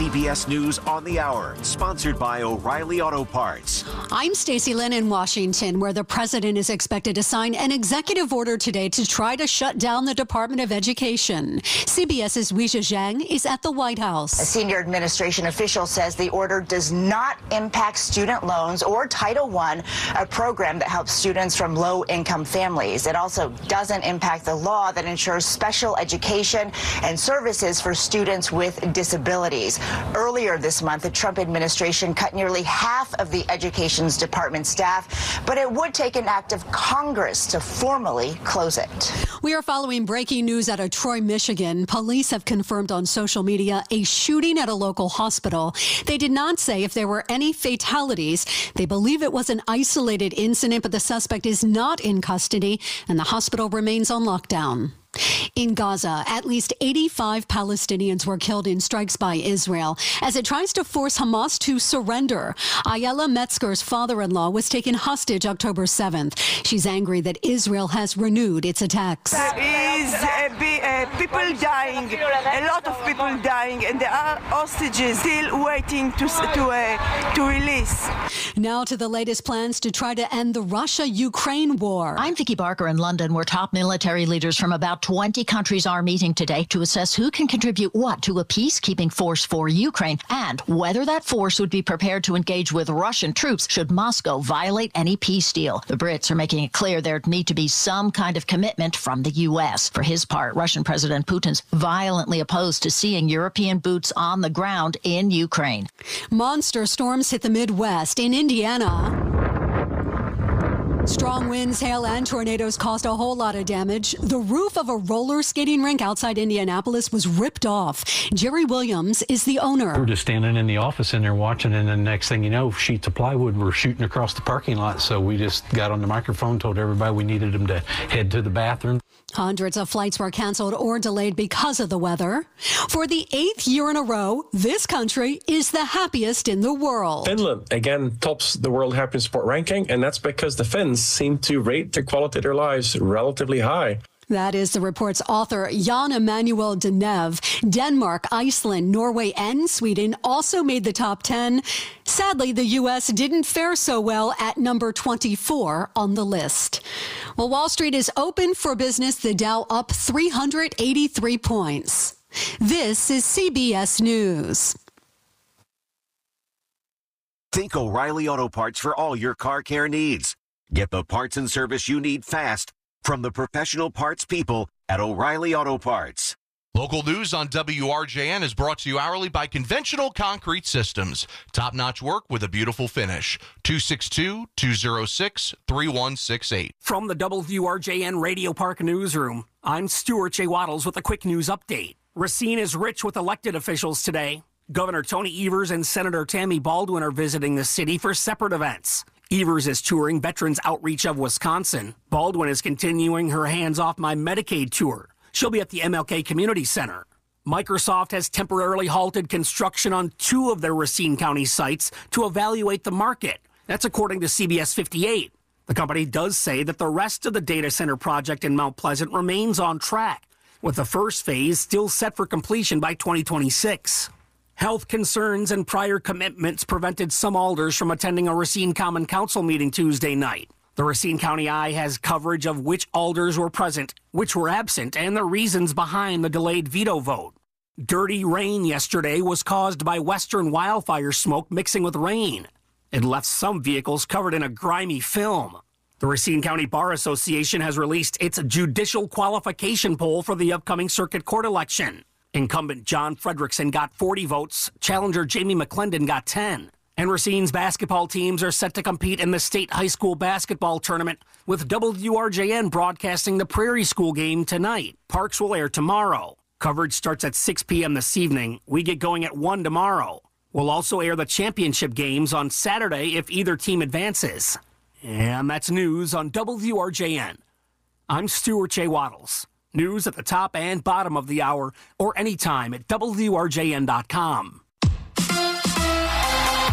CBS News on the Hour, sponsored by O'Reilly Auto Parts. I'm Stacey Lynn in Washington, where the president is expected to sign an executive order today to try to shut down the Department of Education. CBS's Weijia Zhang is at the White House. A senior administration official says the order does not impact student loans or Title I, a program that helps students from low-income families. It also doesn't impact the law that ensures special education and services for students with disabilities. Earlier this month, the Trump administration cut nearly half of the Education Department staff, but it would take an act of Congress to formally close it. We are following breaking news out of Troy, Michigan. Police have confirmed on social media a shooting at a local hospital. They did not say if there were any fatalities. They believe it was an isolated incident, but the suspect is not in custody and the hospital remains on lockdown. In Gaza, at least 85 Palestinians were killed in strikes by Israel as it tries to force Hamas to surrender. Ayala Metzger's father-in-law was taken hostage October 7th. She's angry that Israel has renewed its attacks. There is people dying, a lot of people dying, and there are hostages still waiting to release. Now to the latest plans to try to end the Russia-Ukraine war. I'm Vicki Barker in London, where top military leaders from about 20 countries are meeting today to assess who can contribute what to a peacekeeping force for Ukraine and whether that force would be prepared to engage with Russian troops should Moscow violate any peace deal. The Brits are making it clear there'd need to be some kind of commitment from the U.S. For his part, Russian President Putin's violently opposed to seeing European boots on the ground in Ukraine. Monster storms hit the Midwest. In Indiana, strong winds, hail, and tornadoes caused a whole lot of damage. The roof of a roller skating rink outside Indianapolis was ripped off. Jerry Williams is the owner. We're just standing in the office in there watching, and the next thing you know, sheets of plywood were shooting across the parking lot. So we just got on the microphone, told everybody we needed them to head to the bathroom. Hundreds of flights were canceled or delayed because of the weather. For the 8th year in a row, this country is the happiest in the world. Finland, again, tops the World Happiness Report ranking, and that's because the Finns seem to rate the quality of their lives relatively high. That is the report's author, Jan Emanuel Denev. Denmark, Iceland, Norway, and Sweden also made the top 10. Sadly, the U.S. didn't fare so well at number 24 on the list. Well, Wall Street is open for business. The Dow up 383 points. This is CBS News. Think O'Reilly Auto Parts for all your car care needs. Get the parts and service you need fast from the professional parts people at O'Reilly Auto Parts. Local news on WRJN is brought to you hourly by Conventional Concrete Systems. Top-notch work with a beautiful finish. 262-206-3168. From the WRJN Radio Park Newsroom, I'm Stuart J. Waddles with a quick news update. Racine is rich with elected officials today. Governor Tony Evers and Senator Tammy Baldwin are visiting the city for separate events. Evers is touring Veterans Outreach of Wisconsin. Baldwin is continuing her Hands Off My Medicaid tour. She'll be at the MLK Community Center. Microsoft has temporarily halted construction on 2 of their Racine County sites to evaluate the market. That's according to CBS 58. The company does say that the rest of the data center project in Mount Pleasant remains on track, with the first phase still set for completion by 2026. Health concerns and prior commitments prevented some alders from attending a Racine Common Council meeting Tuesday night. The Racine County Eye has coverage of which alders were present, which were absent, and the reasons behind the delayed veto vote. Dirty rain yesterday was caused by western wildfire smoke mixing with rain. It left some vehicles covered in a grimy film. The Racine County Bar Association has released its judicial qualification poll for the upcoming circuit court election. Incumbent John Frederickson got 40 votes. Challenger Jamie McClendon got 10. And Racine's basketball teams are set to compete in the state high school basketball tournament, with WRJN broadcasting the Prairie School game tonight. Parks will air tomorrow. Coverage starts at 6 p.m. this evening. We get going at 1 tomorrow. We'll also air the championship games on Saturday if either team advances. And that's news on WRJN. I'm Stuart J. Waddles. News at the top and bottom of the hour or anytime at WRJN.com.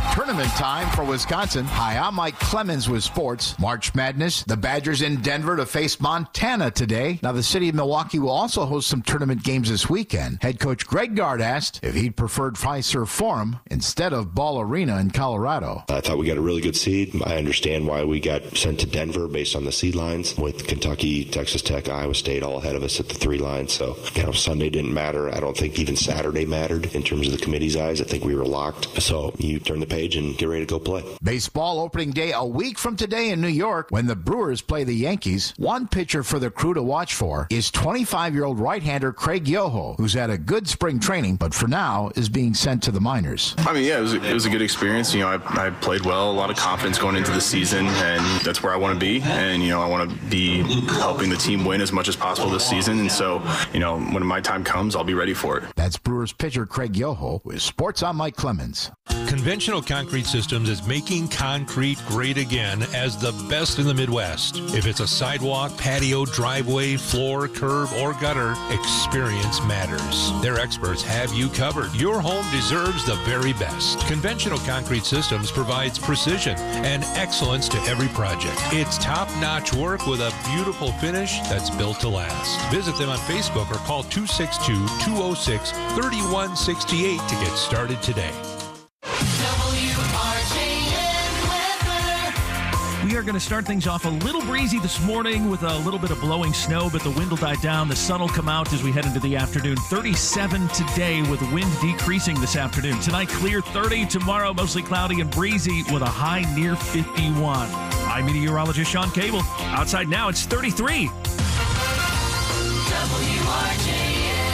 Tournament time for Wisconsin. Hi, I'm Mike Clemens with sports. March Madness. The Badgers in Denver to face Montana today. Now, the city of Milwaukee will also host some tournament games this weekend. Head coach Greg Gard asked if he'd preferred Fiserv Forum instead of Ball Arena in Colorado. I thought we got a really good seed. I understand why we got sent to Denver based on the seed lines, with Kentucky, Texas Tech, Iowa State all ahead of us at the 3 lines. So, Sunday didn't matter. I don't think even Saturday mattered in terms of the committee's eyes. I think we were locked. So you turn the page and get ready to go play. Baseball opening day a week from today in New York when the Brewers play the Yankees. One pitcher for the Crew to watch for is 25-year-old right-hander Craig Yoho, who's had a good spring training, but for now is being sent to the minors. It was a good experience. I played well, a lot of confidence going into the season, and that's where I want to be. And, I want to be helping the team win as much as possible this season. And so, when my time comes, I'll be ready for it. That's Brewers pitcher Craig Yoho with Sports on Mike Clemens. Conventional Concrete Systems is making concrete great again as the best in the Midwest. If it's a sidewalk, patio, driveway, floor, curb, or gutter, experience matters. Their experts have you covered. Your home deserves the very best. Conventional Concrete Systems provides precision and excellence to every project. It's top-notch work with a beautiful finish that's built to last. Visit them on Facebook or call 262-206-3168 to get started today. We are going to start things off a little breezy this morning with a little bit of blowing snow, but the wind will die down. The sun will come out as we head into the afternoon. 37 today with wind decreasing this afternoon. Tonight, clear 30. Tomorrow, mostly cloudy and breezy with a high near 51. I'm meteorologist Sean Cable. Outside now, it's 33. WRJN.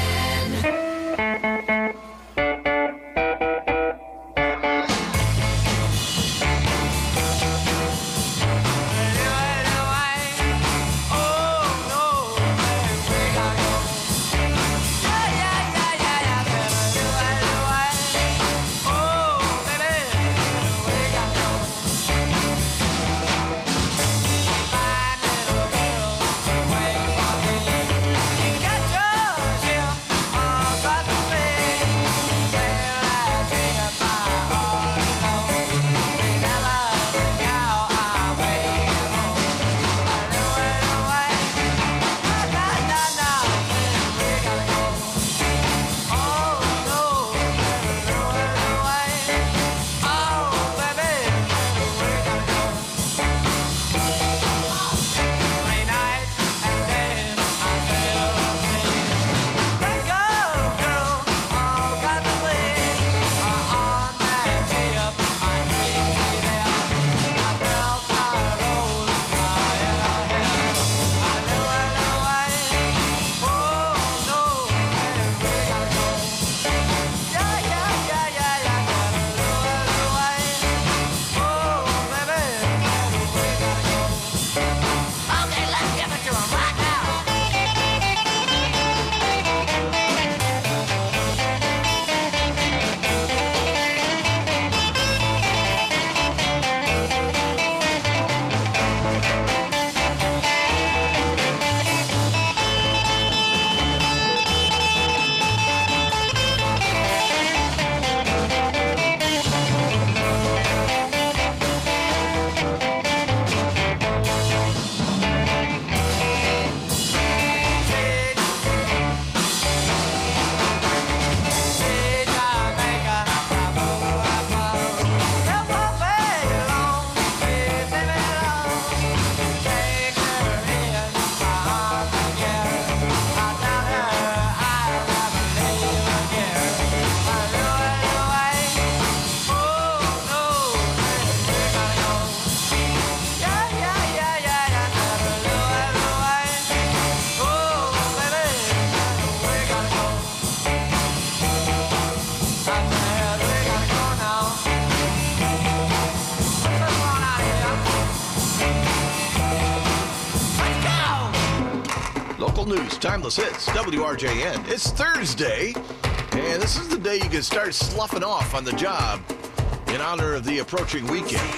News, timeless hits, WRJN. It's Thursday, and this is the day you can start sloughing off on the job in honor of the approaching weekend.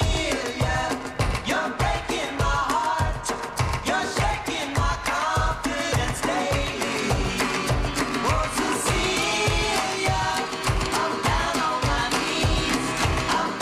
You're breaking my heart. You're shaking my confidence daily. Oh, Cecilia, I'm down on my knees. I'm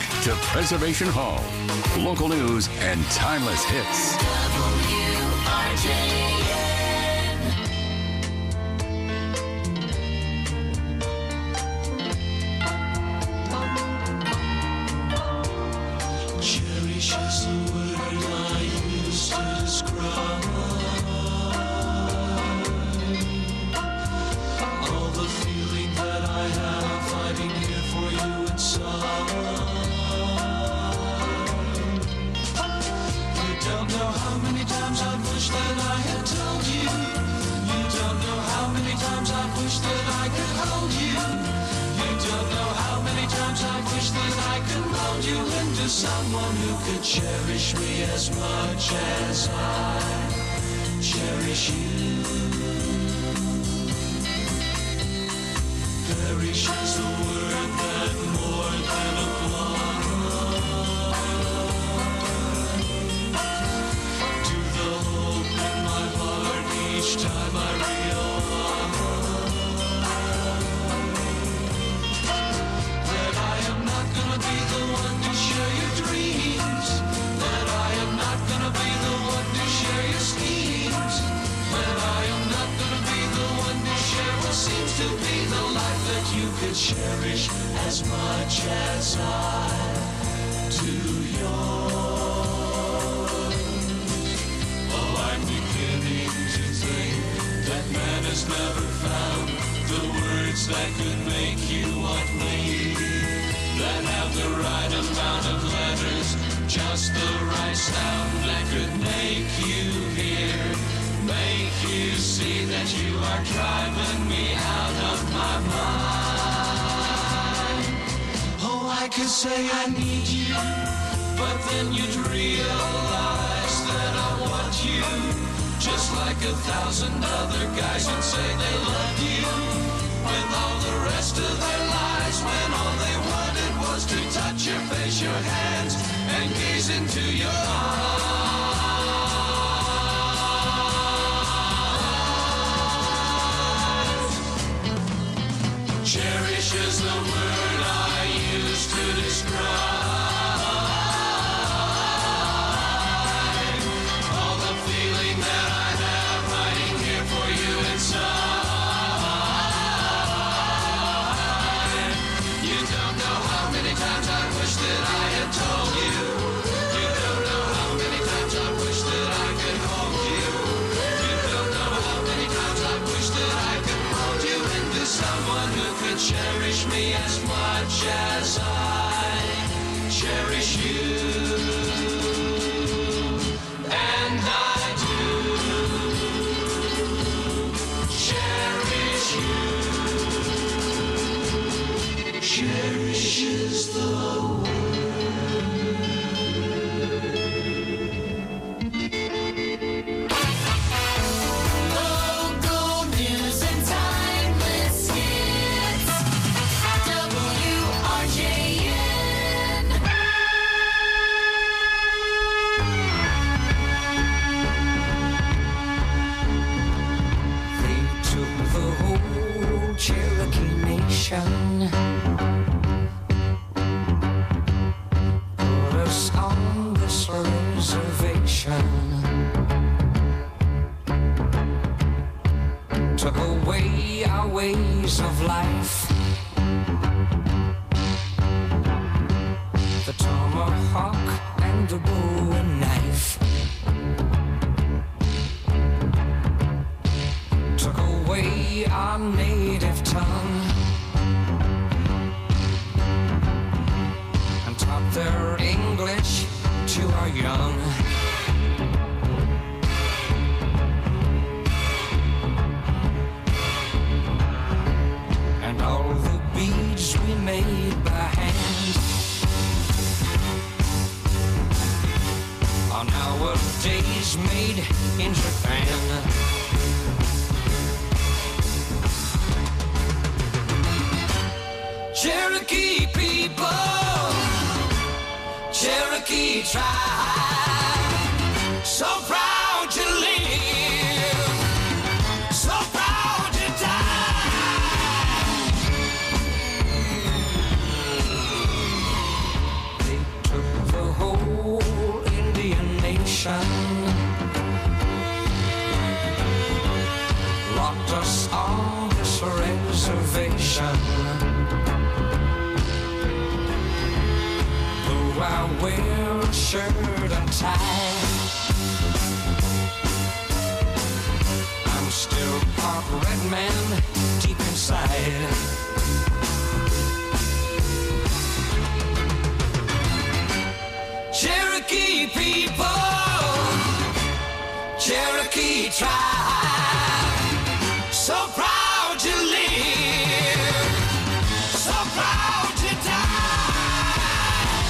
to Preservation Hall. Local news and timeless hits. WRJN. Cherish is the word I use to describe all the feeling that I have fighting here for you inside. You don't know how many times I've wished that I had told you. You don't know how many times I've wished that I could hold you. You don't know how many times I've wished that I could mold you into someone who could cherish me as much as I cherish you. Perish is the word that more than applies to the hope in my heart each time I realize that I am not gonna be the one to share your dreams, that I am not gonna be the one to share your schemes, that I am not gonna be the one to share what seems to be the life that you could cherish as much as I do yours. Oh, I'm beginning to think that man has never found the words that could make you want me, that have the right amount of letters, just the right sound that could make you hear, make you see that you are driving me out of my mind. Oh, I could say I need you, but then you'd realize that I want you, just like 1,000 other guys would say they loved you, with all the rest of their lives, when all they wanted was to touch your face, your hands, and gaze into your eyes. Cherish is the word I use to describe all the feeling that I have hiding here for you inside. You don't know how many times I wish that I had told you. You don't know how many times I wish that I could hold you. You don't know how many times I wish that I could mold you into someone who could cherish me as much as I cherish you. And I do cherish you. Cherish is the Local news and timeless hits. WRJN. They took the whole Cherokee Nation, put us on this reservation, took away our ways of life, the tomahawk and the bowie knife, took away our native tongue, and taught their English to our young. And all the beads we made by hand are nowadays made in Japan. Cherokee people, Cherokee tribe, so proud to live, so proud to die. I wear a shirt and tie. I'm still part red man deep inside. Cherokee people, Cherokee tribe, so proud to live, so proud to die.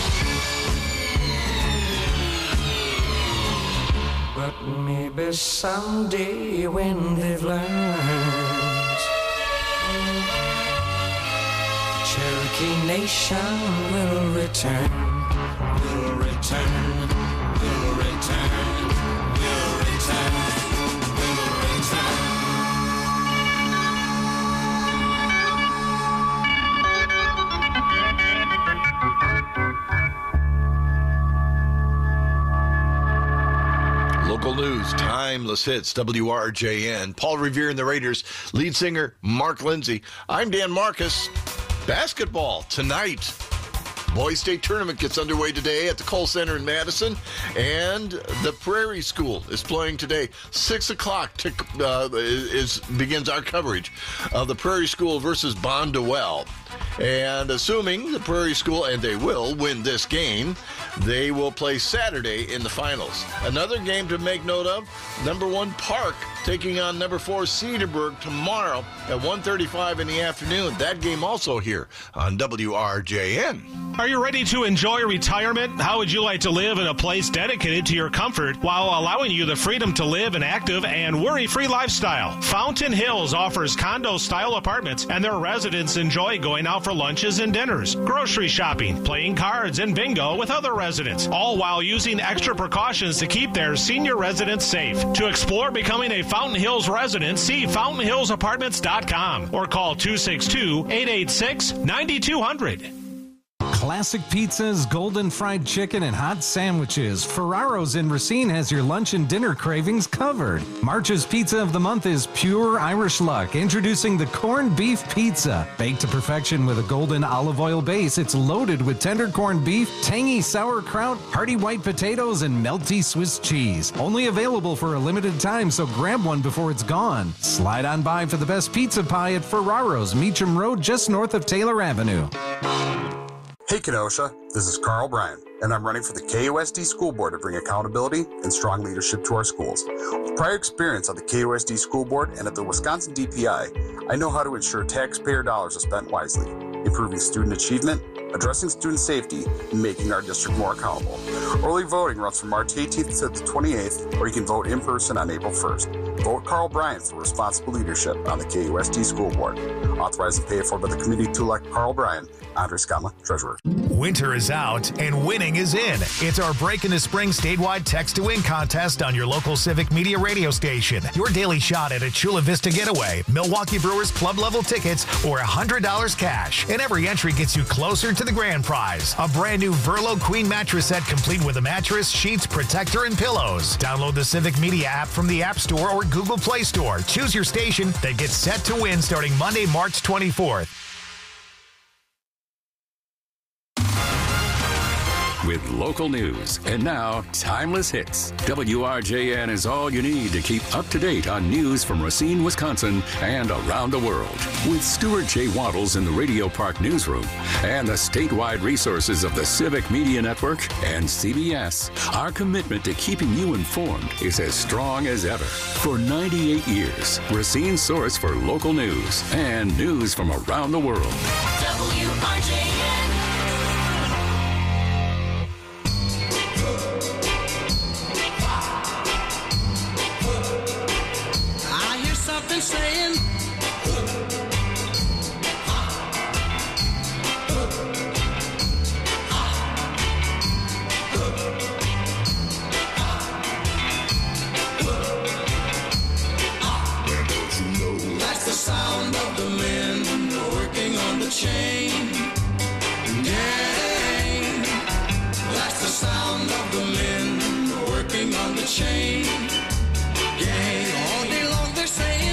But maybe someday when they've learned, Cherokee Nation will return. Will return, will return, will return, will return. Local news, timeless hits, WRJN. Paul Revere and the Raiders, lead singer Mark Lindsay. I'm Dan Marcus. Basketball tonight. Boys State Tournament gets underway today at the Kohl Center in Madison, and the Prairie School is playing today. 6 o'clock begins our coverage of the Prairie School versus Bondwell. And assuming the Prairie School, and they will, win this game, they will play Saturday in the finals. Another game to make note of, number 1 Park taking on number 4 Cedarburg tomorrow at 1:35 in the afternoon. That game also here on WRJN. Are you ready to enjoy retirement? How would you like to live in a place dedicated to your comfort while allowing you the freedom to live an active and worry-free lifestyle? Fountain Hills offers condo-style apartments, and their residents enjoy going out for lunches and dinners, grocery shopping, playing cards, and bingo with other residents, all while using extra precautions to keep their senior residents safe. To explore becoming a Fountain Hills resident, see fountainhillsapartments.com or call 262-886-9200. Classic pizzas, golden fried chicken, and hot sandwiches. Ferraro's in Racine has your lunch and dinner cravings covered. March's Pizza of the Month is pure Irish luck. Introducing the corned beef pizza. Baked to perfection with a golden olive oil base, it's loaded with tender corned beef, tangy sauerkraut, hearty white potatoes, and melty Swiss cheese. Only available for a limited time, so grab one before it's gone. Slide on by for the best pizza pie at Ferraro's, Meacham Road, just north of Taylor Avenue. Hey Kenosha, this is Carl Bryan, and I'm running for the KUSD School Board to bring accountability and strong leadership to our schools. With prior experience on the KUSD School Board and at the Wisconsin DPI, I know how to ensure taxpayer dollars are spent wisely, improving student achievement, addressing student safety, and making our district more accountable. Early voting runs from March 18th to the 28th, or you can vote in person on April 1st. Vote Carl Bryan for responsible leadership on the KUSD School Board. Authorized and paid for by the committee to elect Carl Bryan. Andre Scamma, Treasurer. Winter is out and winning is in. It's our Break in the Spring statewide text to win contest on your local Civic Media radio station. Your daily shot at a Chula Vista getaway, Milwaukee Brewers club level tickets, or $100 cash. And every entry gets you closer to the grand prize. A brand new Verlo Queen mattress set complete with a mattress, sheets, protector, and pillows. Download the Civic Media app from the App Store or Google Play Store. Choose your station, then get set to win starting Monday, March 24th. With local news. And now, Timeless Hits. WRJN is all you need to keep up to date on news from Racine, Wisconsin, and around the world. With Stuart J. Waddles in the Radio Park Newsroom and the statewide resources of the Civic Media Network and CBS, our commitment to keeping you informed is as strong as ever. For 98 years, Racine's source for local news and news from around the world. WRJN. Saying that's the sound of the men working on the chain gang. That's the sound of the men working on the chain gang. All day long they're saying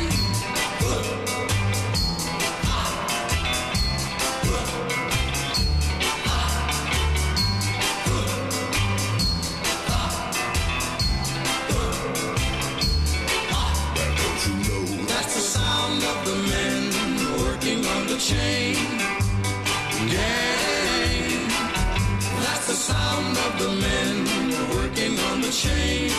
sound of the men working on the chain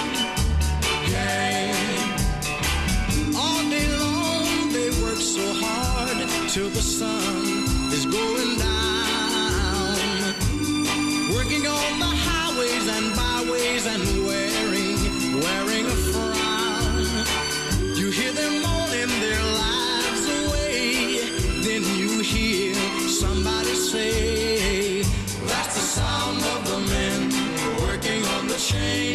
gang. All day long they work so hard till the sun is going down. Working on the highways and byways and wearing a frown. You hear them moaning their lives away, then you hear somebody say, that's the sound of the men working on the chain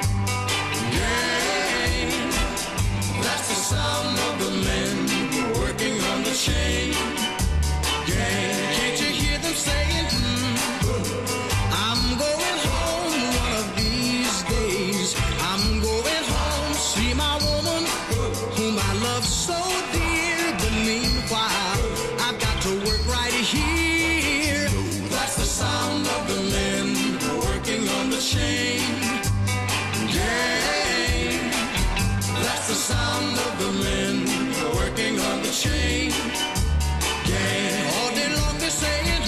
gang. That's the sound of the men working on the chain gang. Can't you hear them saying, I'm going home one of these days. I'm going home, see my woman whom I love so dear. But meanwhile, I've got to work right here. That's the sound of the men working on the chain gang. That's the sound of the men working on the chain gang. All day long they're saying,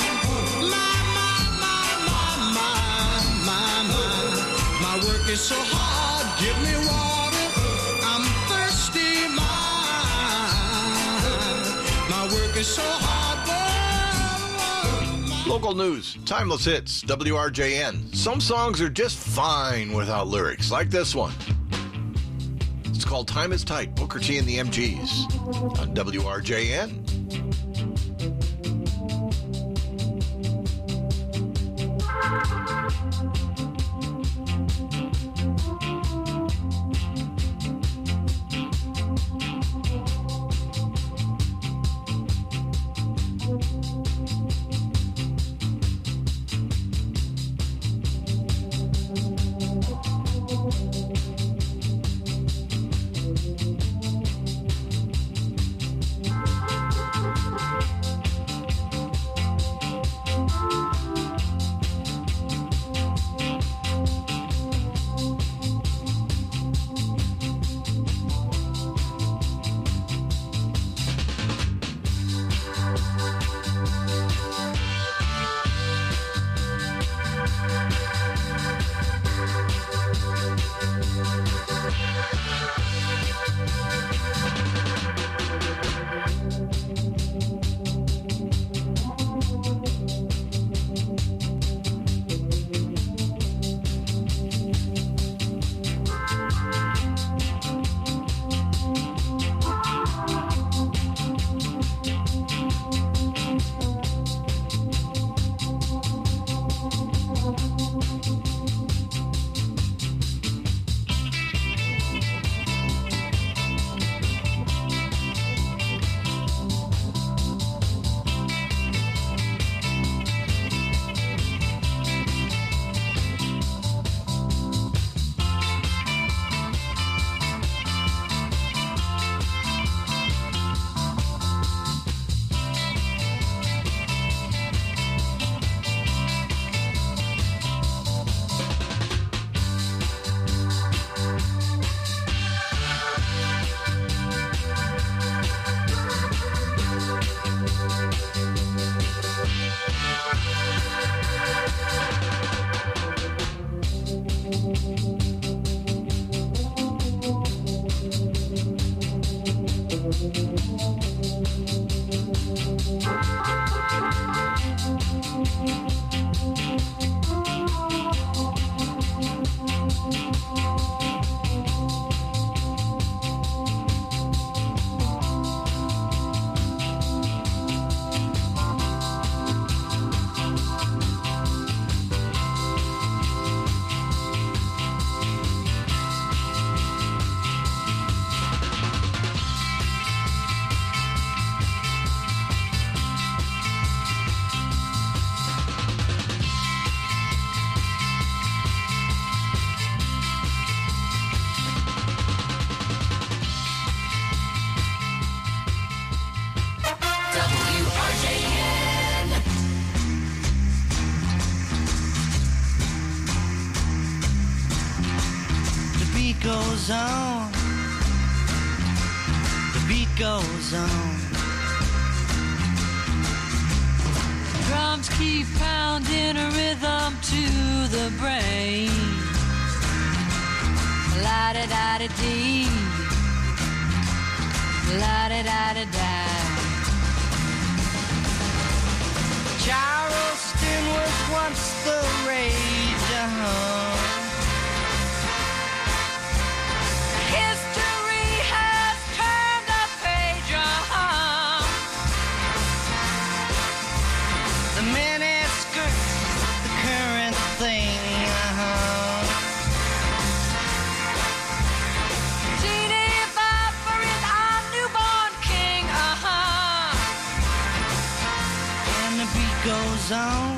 my work is so hard, give me water, I'm thirsty, my work is so hard. Local news, timeless hits, WRJN. Some songs are just fine without lyrics, like this one. It's called Time is Tight, Booker T and the MGs on WRJN. goes on. The beat goes on. Drums keep pounding a rhythm La-da-da-da-dee. La-da-da-da-da. Charleston was once the rage, History has turned a page, The miniskirts, the current thing, Teeny Bopper is our newborn king, And the beat goes on.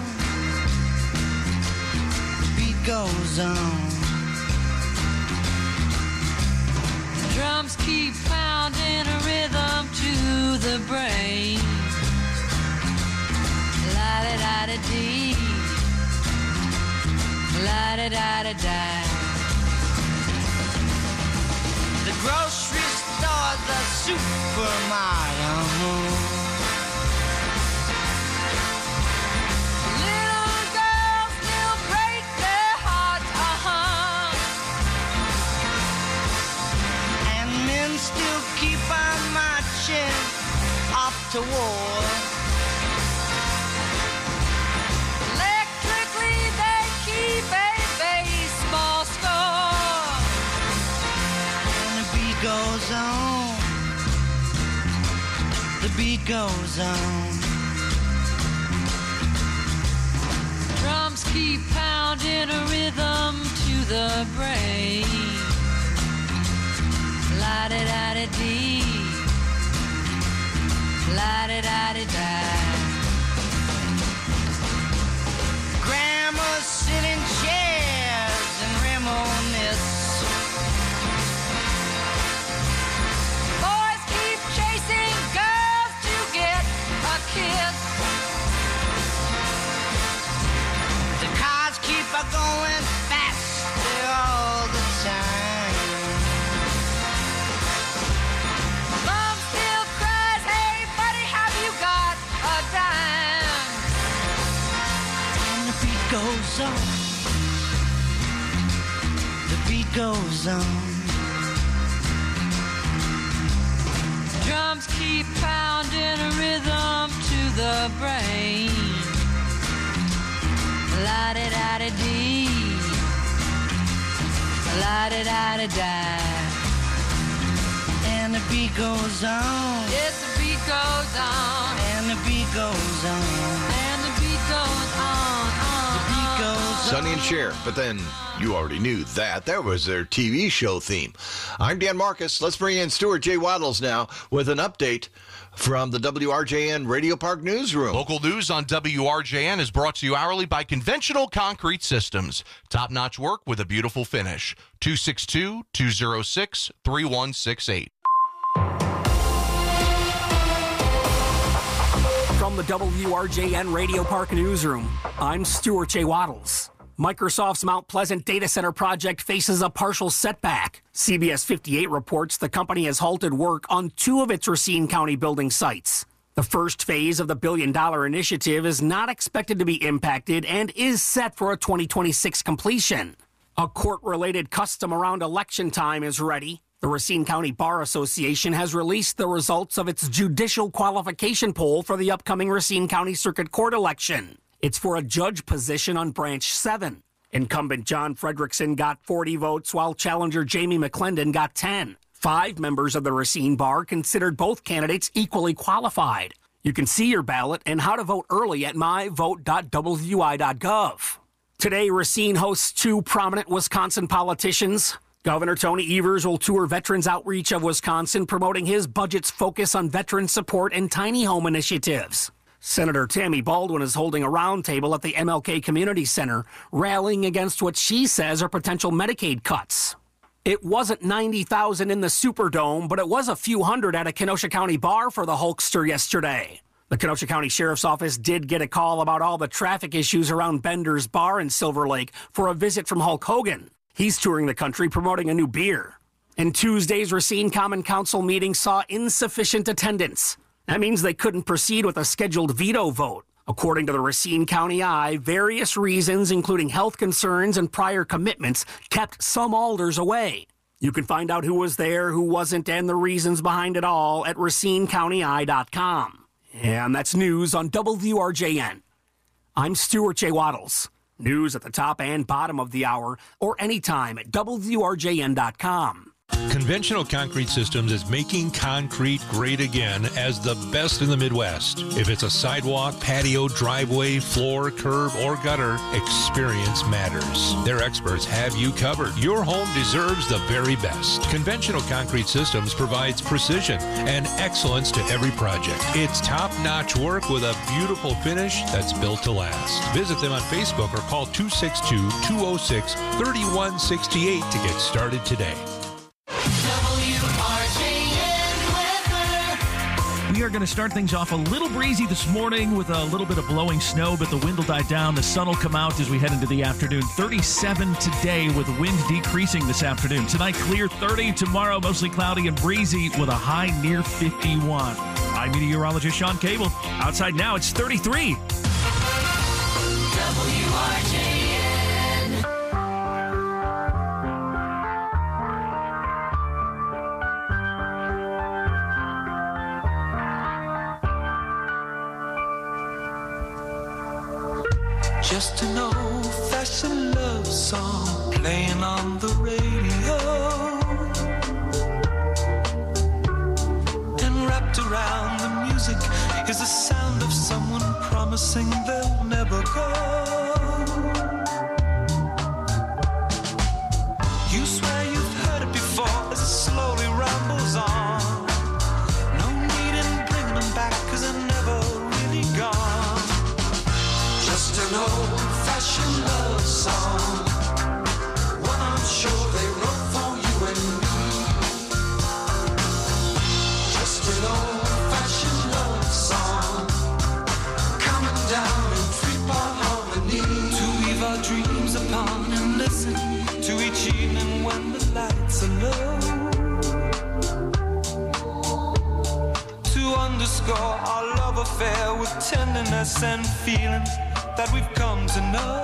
The beat goes on. Drums keep pounding a rhythm to the brain. La-da-da-da-dee. La-da-da-da-da. The grocery store, the supermarket. Little girls still break their hearts, And men still keep on marching off to war. Electrically they keep a baseball score. And the beat goes on. The beat goes on. Drums keep pounding a rhythm to the brain. La-da-da-da-dee. La-da-da-da-da. Grandmas sit in chairs and reminisce. Boys keep chasing girls to get a kiss. The cars keep going faster all the time. Mom still cries, hey buddy, have you got a dime? And the beat goes on. The beat goes on. Drums keep pounding a rhythm to the brain. La-da-da-da-dee. La-da-da-da-da. And the beat goes on. Yes, the beat goes on. And the beat goes on. And the beat goes on. The beat goes on. Sonny and Cher, but then you already knew that. That was their TV show theme. I'm Dan Marcus. Let's bring in Stuart J. Waddles now with an update from the WRJN Radio Park Newsroom. Local news on WRJN is brought to you hourly by Conventional Concrete Systems. Top-notch work with a beautiful finish. 262-206-3168. From the WRJN Radio Park Newsroom, I'm Stuart J. Waddles. Microsoft's Mount Pleasant data center project faces a partial setback. CBS 58 reports the company has halted work on 2 of its Racine County building sites. The first phase of the billion-dollar initiative is not expected to be impacted and is set for a 2026 completion. A court-related custom around election time is ready. The Racine County Bar Association has released the results of its judicial qualification poll for the upcoming Racine County Circuit Court election. It's for a judge position on Branch 7. Incumbent John Fredrickson got 40 votes, while challenger Jamie McClendon got 10. 5 members of the Racine Bar considered both candidates equally qualified. You can see your ballot and how to vote early at myvote.wi.gov. Today, Racine hosts 2 prominent Wisconsin politicians. Governor Tony Evers will tour Veterans Outreach of Wisconsin, promoting his budget's focus on veteran support and tiny home initiatives. Senator Tammy Baldwin is holding a roundtable at the MLK Community Center, rallying against what she says are potential Medicaid cuts. It wasn't 90,000 in the Superdome, but it was a few hundred at a Kenosha County bar for the Hulkster yesterday. The Kenosha County Sheriff's Office did get a call about all the traffic issues around Bender's Bar in Silver Lake for a visit from Hulk Hogan. He's touring the country promoting a new beer. And Tuesday's Racine Common Council meeting saw insufficient attendance. That means they couldn't proceed with a scheduled veto vote. According to the Racine County Eye, various reasons, including health concerns and prior commitments, kept some alders away. You can find out who was there, who wasn't, and the reasons behind it all at RacineCountyEye.com. And that's news on WRJN. I'm Stuart J. Waddles. News at the top and bottom of the hour or anytime at WRJN.com. Conventional Concrete Systems is making concrete great again as the best in the Midwest. If it's a sidewalk, patio, driveway, floor, curb, or gutter, experience matters. Their experts have you covered. Your home deserves the very best. Conventional Concrete Systems provides precision and excellence to every project. It's top-notch work with a beautiful finish that's built to last. Visit them on Facebook or call 262-206-3168 to get started today. We are going to start things off a little breezy this morning with a little bit of blowing snow, but the wind will die down. The sun will come out as we head into the afternoon. 37 today with wind decreasing this afternoon. Tonight, clear 30. Tomorrow, mostly cloudy and breezy with a high near 51. I'm meteorologist Sean Cable. Outside now, it's 33. WRJN. Just an old-fashioned love song playing on the radio, and wrapped around the music is the sound of someone promising they'll never go. You swear you've heard it before as it slowly rambles on. No need in bringing them back 'cause they're never really gone. Just an old-fashioned love song, one I'm sure they wrote for you and me. Just an old-fashioned love song, coming down in three-part harmony, to weave our dreams upon and listen to each evening when the lights are low, to underscore our love affair with tenderness and feeling that we've come to know.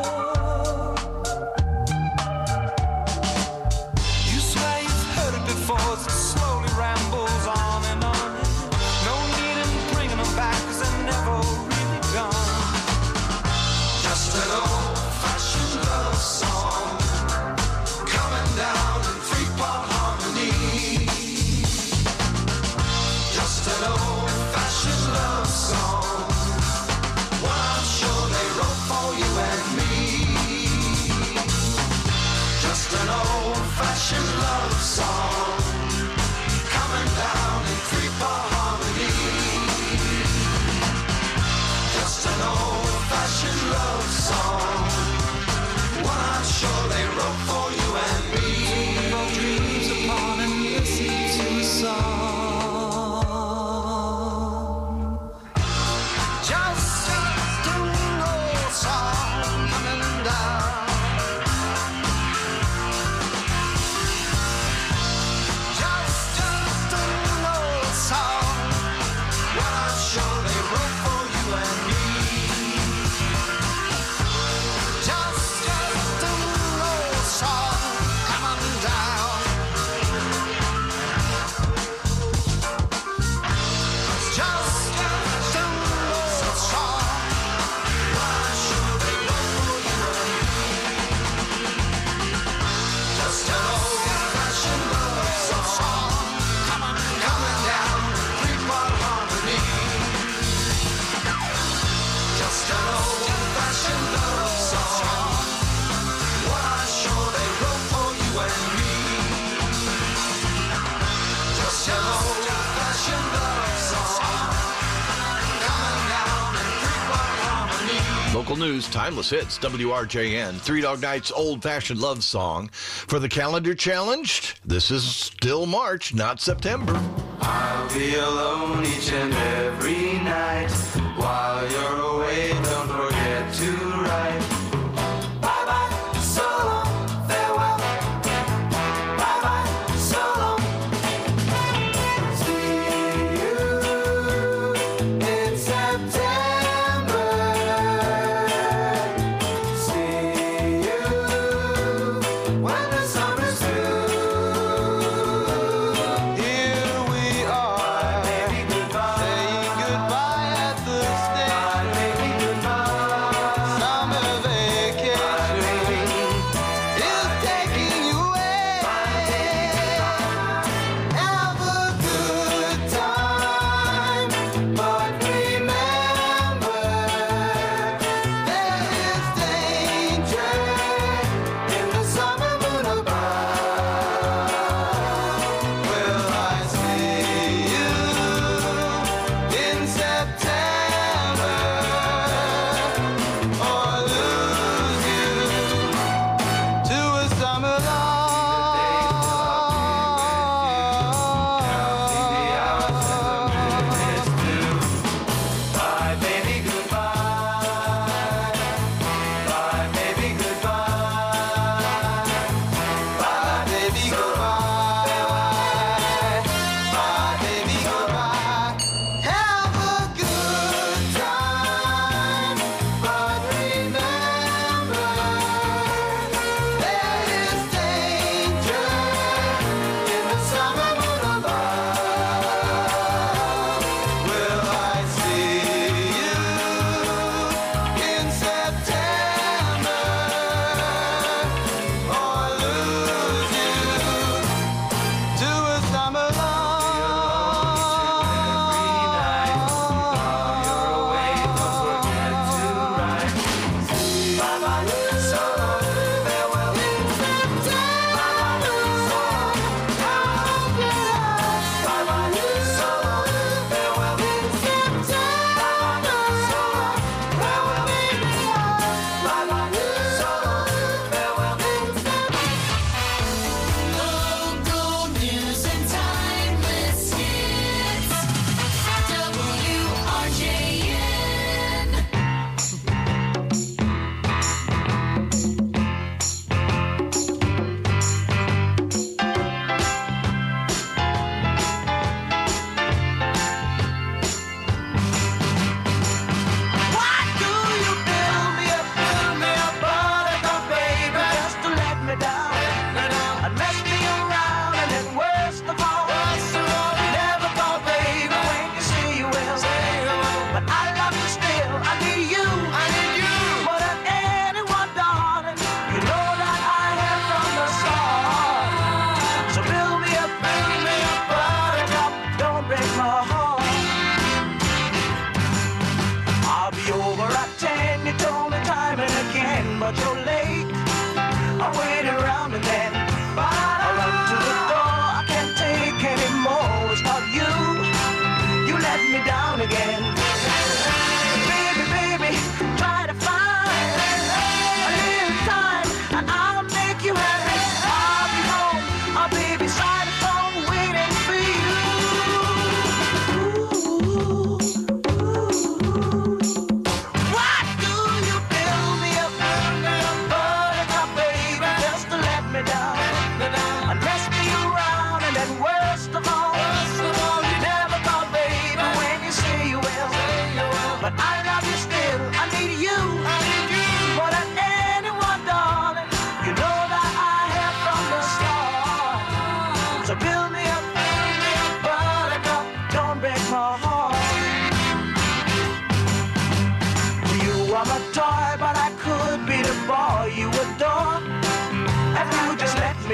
You swear you've heard it before as it slowly rambles on and on. No need in bringing them back 'cause they're never really gone. Just an old-fashioned love song, coming down in three-part harmony. Just an old-fashioned love song, one I'm sure they wrote for you and me. Just an old-fashioned love song, coming down in three-part harmony. Just an old-fashioned love song, one I'm sure they wrote for you and me. Our dreams upon and listen to a song. Just an old song coming down. Just an old song, what I'm sure they wrote for you and me. Just an old song coming down. Just an old song, what I'm sure they wrote for you and me. Just an old-fashioned love song, coming down in three-part harmony. Just an old-fashioned love song, what I'm sure they wrote for you and me. Just an old-fashioned love song, coming down in three-part harmony. Local news, timeless hits, WRJN. Three Dog Night's old-fashioned love song. For the calendar challenged, this is still March, not September. I'll be alone each and every night. While you're away, don't forget to write. Bye-bye, so long, farewell. Bye-bye, so long. See you in September. See you when the summer's through.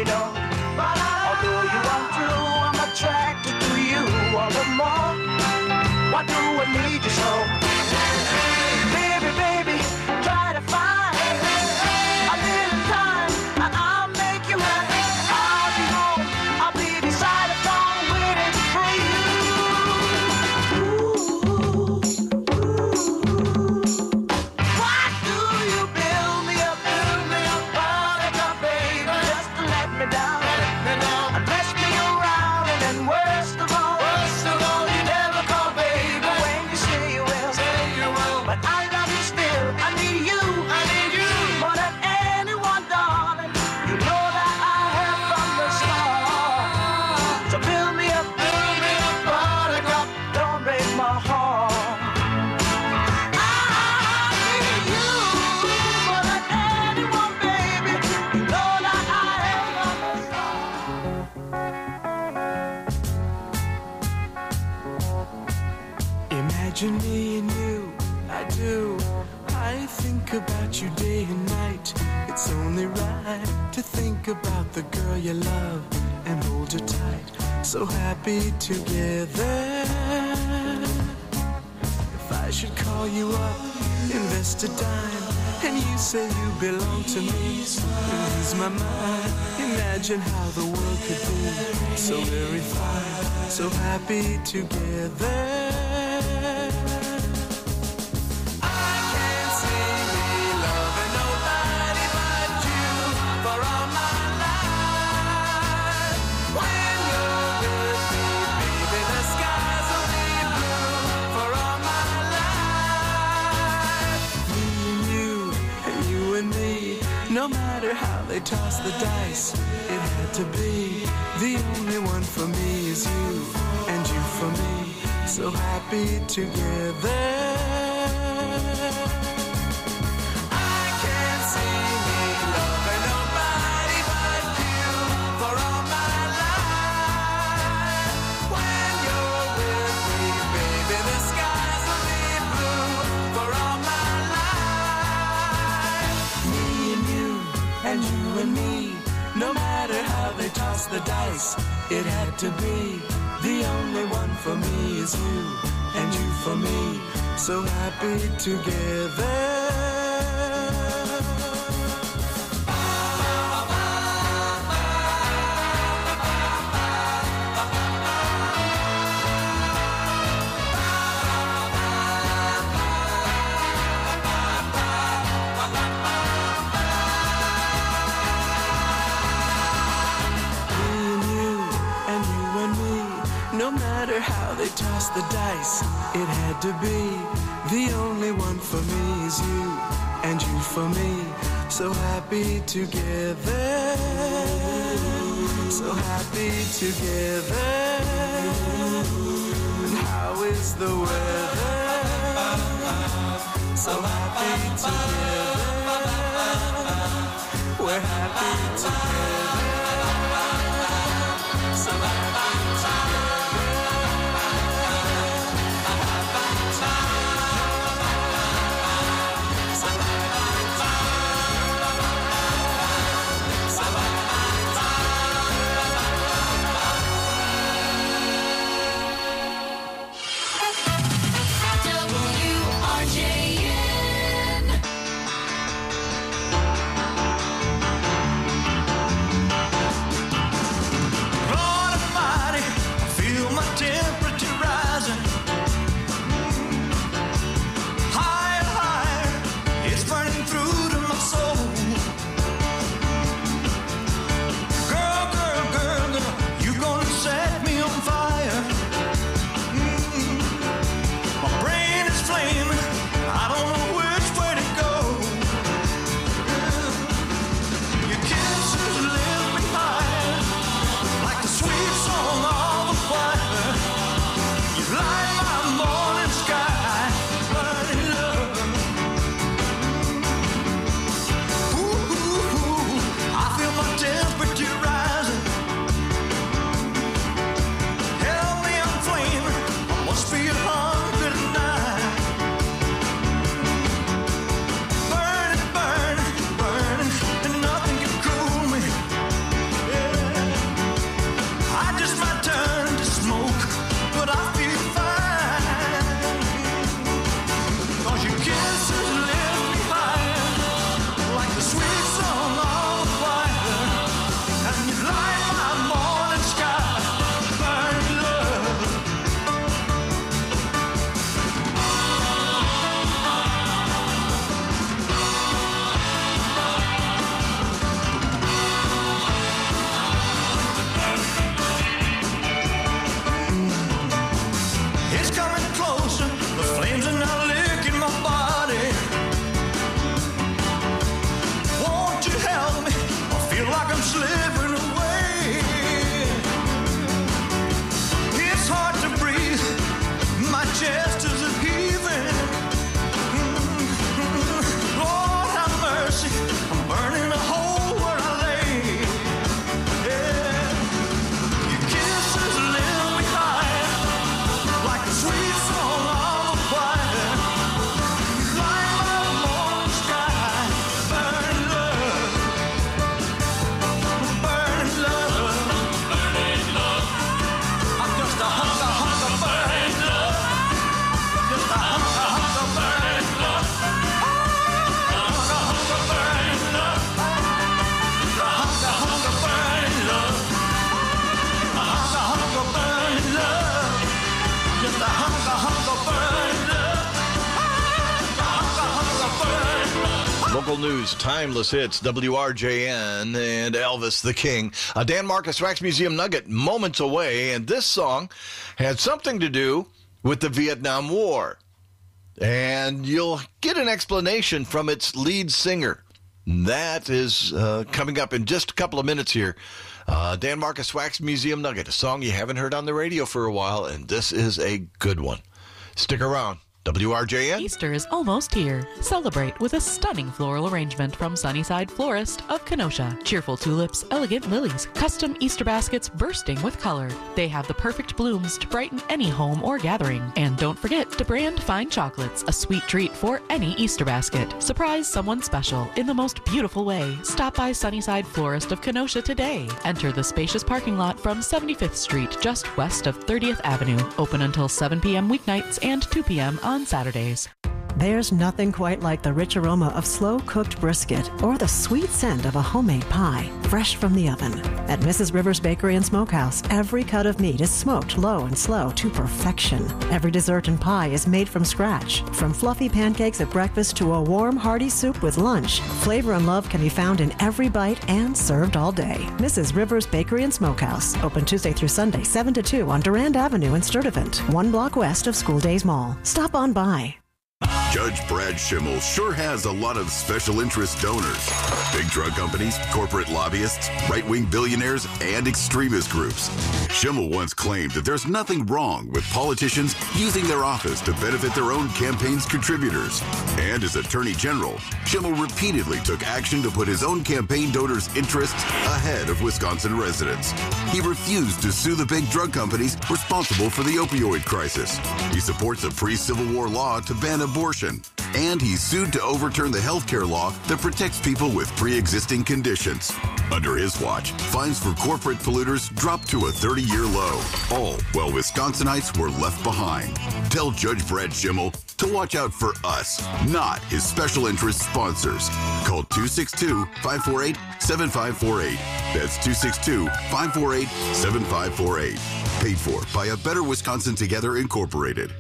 really don't. Although you are true, I'm attracted to you all the more. Why do I need you so? Baby, baby, try to find a little time and I'll make you happy. I'll be home, I'll be beside the phone waiting for you. Why do you build me up, buttercup, baby, just to let me down, and mess me around, and then worst of all, you never call, baby, when you say you will. But I love you still, I need you, more than anyone, darling. You know that I have from the start. So build me up, buttercup, don't break my heart. I need you more than anyone, baby. You know that I have from the start. Imagine me and you, I do. I think about you day and night. It's only right to think about the girl you love and hold her tight. So happy together. If I should call you up, invest a dime, and you say you belong to me, lose my mind. Imagine how the world could be so very fine, so happy together. No matter how they toss the dice, it had to be. The only one for me is you, and you for me, so happy together. I can't see me loving nobody but you for all my life. When you're with me, baby, the skies will be blue for all my life. Me and you, and you and me, no matter how they toss the dice, it had to be. The only one for me is you, and you for me, so happy together. No matter how they toss the dice, it had to be. The only one for me is you, and you for me, so happy together. So happy together. And how is the weather? So happy together. We're happy together. So happy together. slipping away. It's hard to breathe. My chest is heaving. Lord have mercy. I'm burning a hole where I lay. Yeah. Your kisses live behind like a sweet song of a choir. You light my morning sky. Burning love. Burning love. Burning love. I'm just a hunk of burning love. Just a hunk of burning love. A hunk of burning love. A hunk of burning love. A hunk of burning love. Just a hunk of burning love. A hunk of burning love. Local news, timeless hits, WRJN and Elvis the King. A Dan Marcus Wax Museum nugget moments away, and this song had something to do with the Vietnam War. And you'll get an explanation from its lead singer. That is coming up in just a couple of minutes here. Dan Marcus Wax Museum nugget, a song you haven't heard on the radio for a while, and this is a good one. Stick around. WRJN. Easter is almost here. Celebrate with a stunning floral arrangement from Sunnyside Florist of Kenosha. Cheerful tulips, elegant lilies, custom Easter baskets bursting with color. They have the perfect blooms to brighten any home or gathering. And don't forget to brand fine chocolates, a sweet treat for any Easter basket. Surprise someone special in the most beautiful way. Stop by Sunnyside Florist of Kenosha today. Enter the spacious parking lot from 75th Street, just west of 30th Avenue. Open until 7 p.m. weeknights and 2 p.m. on Saturdays. There's nothing quite like the rich aroma of slow-cooked brisket or the sweet scent of a homemade pie, fresh from the oven. At Mrs. Rivers Bakery and Smokehouse, every cut of meat is smoked low and slow to perfection. Every dessert and pie is made from scratch. From fluffy pancakes at breakfast to a warm, hearty soup with lunch, flavor and love can be found in every bite and served all day. Mrs. Rivers Bakery and Smokehouse, open Tuesday through Sunday, 7 to 2 on Durand Avenue in Sturtevant, 1 block west of School Days Mall. Stop on by. Judge Brad Schimmel sure has a lot of special interest donors. Big drug companies, corporate lobbyists, right-wing billionaires, and extremist groups. Schimmel once claimed that there's nothing wrong with politicians using their office to benefit their own campaign's contributors. And as Attorney General, Schimmel repeatedly took action to put his own campaign donors' interests ahead of Wisconsin residents. He refused to sue the big drug companies responsible for the opioid crisis. He supports a pre-Civil War law to ban abortion. And he sued to overturn the health care law that protects people with pre-existing conditions. Under his watch, fines for corporate polluters dropped to a 30-year low, all while Wisconsinites were left behind. Tell Judge Brad Schimmel to watch out for us, not his special interest sponsors. Call 262-548-7548. That's 262-548-7548. Paid for by A Better Wisconsin Together Incorporated.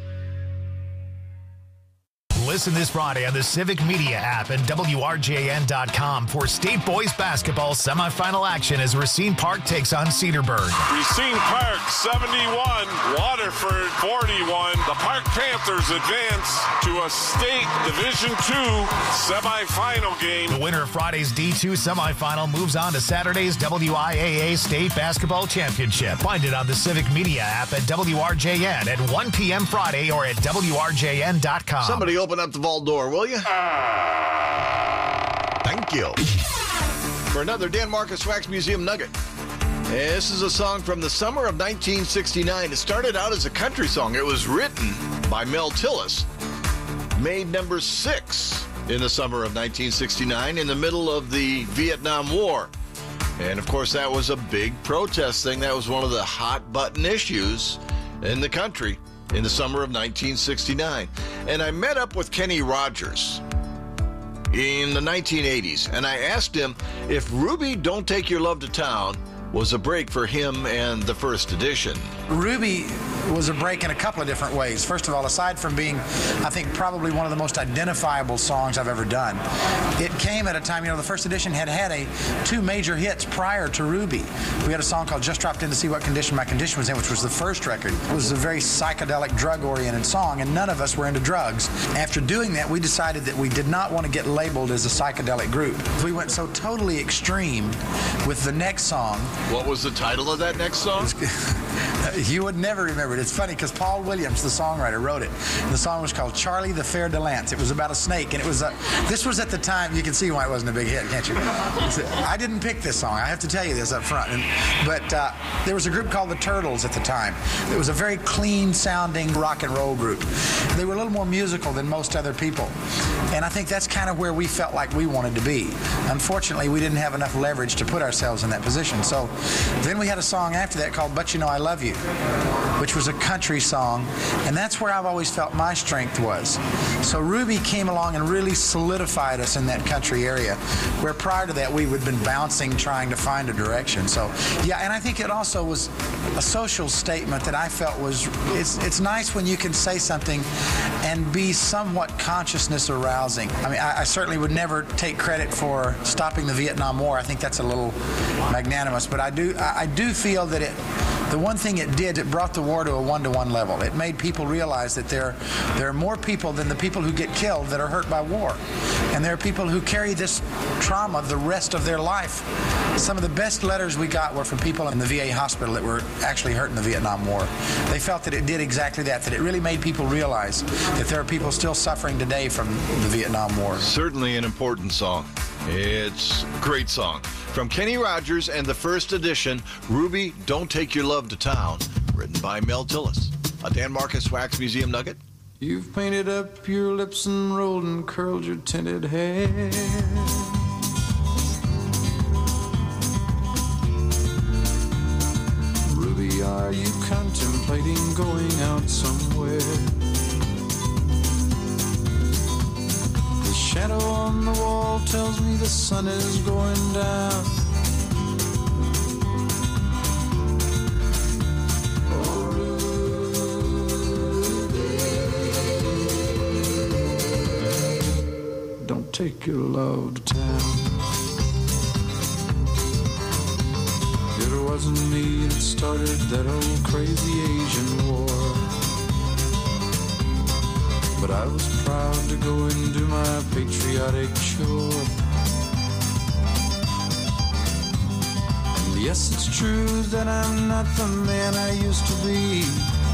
Listen this Friday on the Civic Media app and WRJN.com for State Boys Basketball semifinal action as Racine Park takes on Cedarburg. Racine Park 71, Waterford 41. The Park Panthers advance to a state Division II semifinal game. The winner of Friday's D2 semifinal moves on to Saturday's WIAA State Basketball Championship. Find it on the Civic Media app at WRJN at 1 p.m. Friday or at WRJN.com. Somebody open up the vault door, will you? Thank you. For another Dan Marcus Wax Museum nugget. This is a song from the summer of 1969. It started out as a country song. It was written by Mel Tillis. Made number 6 in the summer of 1969 in the middle of the Vietnam War. And, of course, that was a big protest thing. That was one of the hot-button issues in the country in the summer of 1969. And I met up with Kenny Rogers in the 1980s, and I asked him if Ruby Don't Take Your Love to Town was a break for him and the first edition. Ruby was a break in a couple of different ways. First of all, aside from being, I think, probably one of the most identifiable songs I've ever done, it came at a time, the first edition had two major hits prior to Ruby. We had a song called Just Dropped In to See What Condition My Condition Was In, which was the first record. It was a very psychedelic, drug-oriented song, and none of us were into drugs. After doing that, we decided that we did not want to get labeled as a psychedelic group. We went so totally extreme with the next song. What was the title of that next song? You would never remember it. It's funny because Paul Williams, the songwriter, wrote it. The song was called Charlie the Fair de Lance. It was about a snake, and it was this was at the time. You can see why it wasn't a big hit, can't you? I didn't pick this song. I have to tell you this up front. But there was a group called the Turtles at the time. It was a very clean-sounding rock and roll group. They were a little more musical than most other people, and I think that's kind of where we felt like we wanted to be. Unfortunately, we didn't have enough leverage to put ourselves in that position. So then we had a song after that called But You Know I Love You, which was a country song, and that's where I've always felt my strength was. So Ruby came along and really solidified us in that country area, where prior to that we would have been bouncing, trying to find a direction. So yeah, and I think it also was a social statement that I felt was, it's nice when you can say something and be somewhat consciousness arousing. I mean, I certainly would never take credit for stopping the Vietnam War. I think that's a little magnanimous, but I do feel that the one thing it did, it brought the war to a one-to-one level. It made people realize that there are more people than the people who get killed that are hurt by war. And there are people who carry this trauma the rest of their life. Some of the best letters we got were from people in the VA hospital that were actually hurt in the Vietnam War. They felt that it did exactly that it really made people realize that there are people still suffering today from the Vietnam War. Certainly an important song. It's a great song. From Kenny Rogers and the first edition, Ruby, Don't Take Your Love to Town, written by Mel Tillis. A Dan Marcus Wax Museum Nugget. You've painted up your lips and rolled and curled your tinted hair. Ruby, are you contemplating going out somewhere? The shadow on the wall tells me the sun is going down. Don't take your love to town. It wasn't me that started that old crazy Asian war, but I was proud to go and do my patriotic chore. And yes, it's true that I'm not the man I used to be.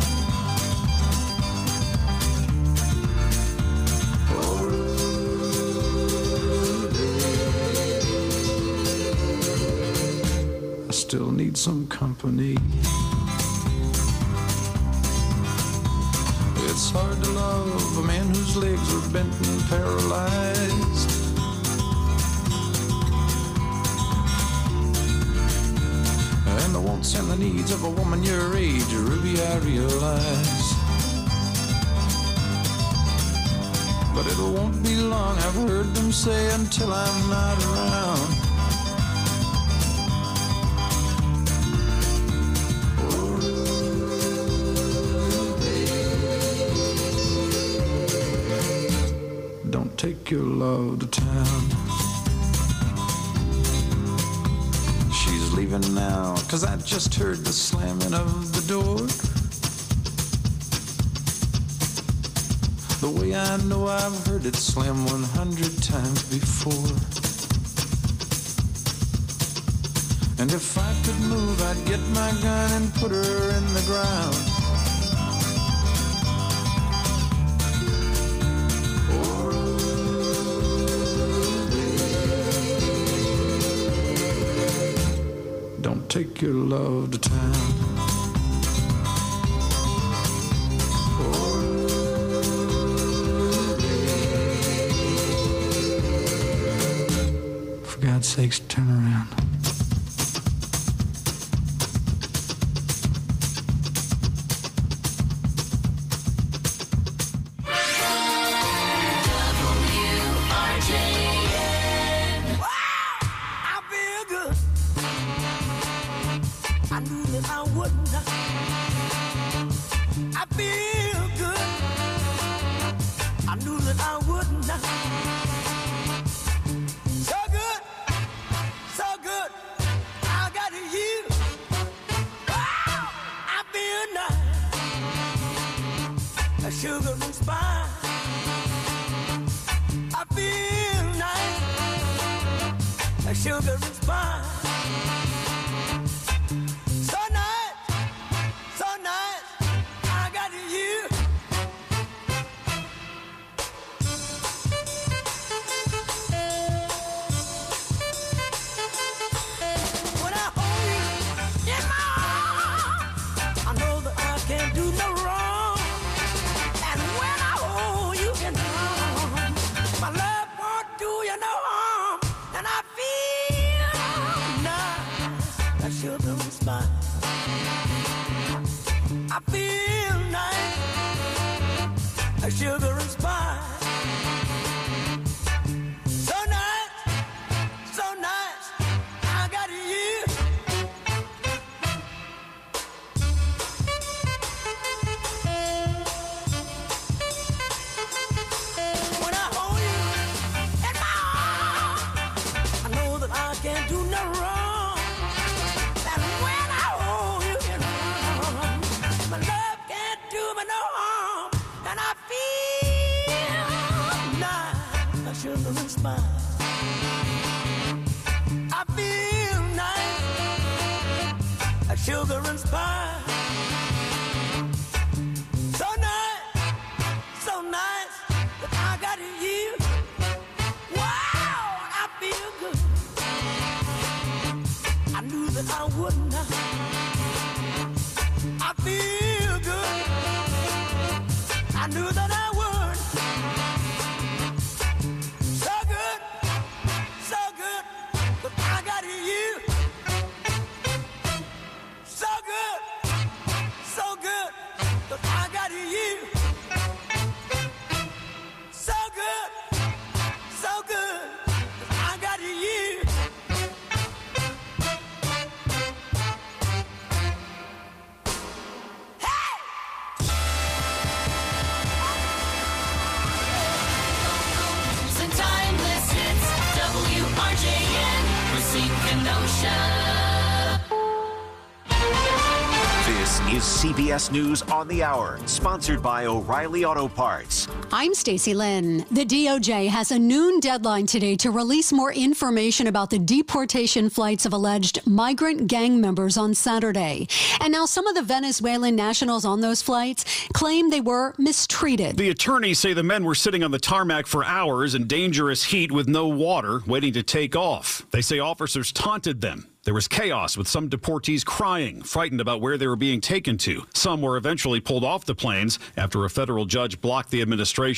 I still need some company. It's hard to love a man whose legs are bent and paralyzed. And the wants and the needs of a woman your age, Ruby, I realize. But it won't be long, I've heard them say, until I'm not around. Take your love to town. She's leaving now, 'cause I just heard the slamming of the door. The way I know I've heard it slam 100 times before. And if I could move, I'd get my gun and put her in the ground. Take your love to town. For God's sakes, turn around. I feel good. I knew that I would not. So good, so good. I got you. Wow, I feel nice. A sugar and spice. I feel nice. A sugar and spice. So nice, so nice. I got you. When I hold you in my arms, I know that I can't do no wrong. And when I hold you in my arms, my love won't do you no harm. And I feel nice, that sugar and spice. I feel nice, that sugar and spice. So nice, so nice. I got you. When I hold you in my arms, I know that I can't do no wrong. And when I hold you in my arms, my love can't do me no harm. And I feel nice, I sugar and spice. I feel nice, a sugar and spice. So nice, so nice that I got you. Wow, I feel good. I knew that I would not. I feel good. I knew that I would. So good, so good that I got you. So good, so good that I got you. So good, so good that I got you. Some timeless hits. WRJN, Racine, Kenosha. This is CBS News on the Hour, sponsored by O'Reilly Auto Parts. I'm Stacey Lynn. The DOJ has a noon deadline today to release more information about the deportation flights of alleged migrant gang members on Saturday. And now some of the Venezuelan nationals on those flights claim they were mistreated. The attorneys say the men were sitting on the tarmac for hours in dangerous heat with no water, waiting to take off. They say officers taunted them. There was chaos with some deportees crying, frightened about where they were being taken to. Some were eventually pulled off the planes after a federal judge blocked the administration